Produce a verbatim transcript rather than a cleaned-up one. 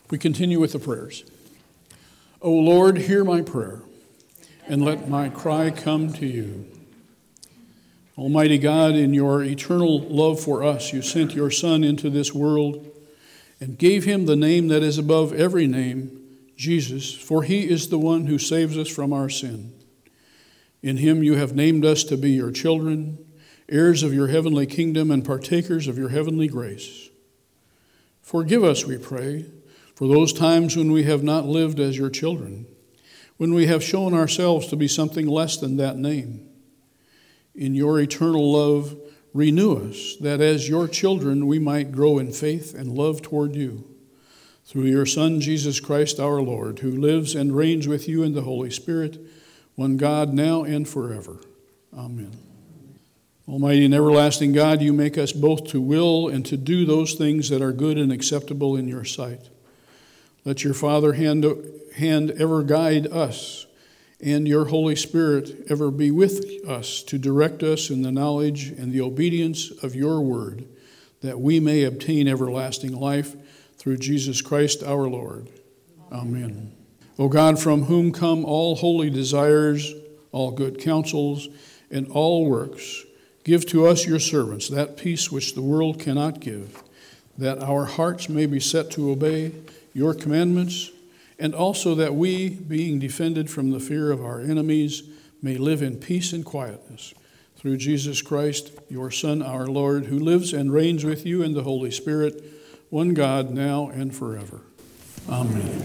We continue with the prayers. O Lord, hear my prayer, and let my cry come to you. Almighty God, in your eternal love for us, you sent your Son into this world and gave him the name that is above every name, Jesus, for he is the one who saves us from our sin. In him you have named us to be your children, heirs of your heavenly kingdom and partakers of your heavenly grace. Forgive us, we pray, for those times when we have not lived as your children, when we have shown ourselves to be something less than that name. In your eternal love, renew us, that as your children we might grow in faith and love toward you. Through your Son, Jesus Christ our Lord, who lives and reigns with you in the Holy Spirit, one God, now and forever. Amen. Almighty and everlasting God, you make us both to will and to do those things that are good and acceptable in your sight. Let your Father hand, hand ever guide us, and your Holy Spirit ever be with us to direct us in the knowledge and the obedience of your word, that we may obtain everlasting life through Jesus Christ our Lord. Amen. O God, from whom come all holy desires, all good counsels, and all works, give to us, your servants, that peace which the world cannot give, that our hearts may be set to obey your commandments, and also that we, being defended from the fear of our enemies, may live in peace and quietness. Through Jesus Christ, your Son, our Lord, who lives and reigns with you in the Holy Spirit, one God, now and forever. Amen.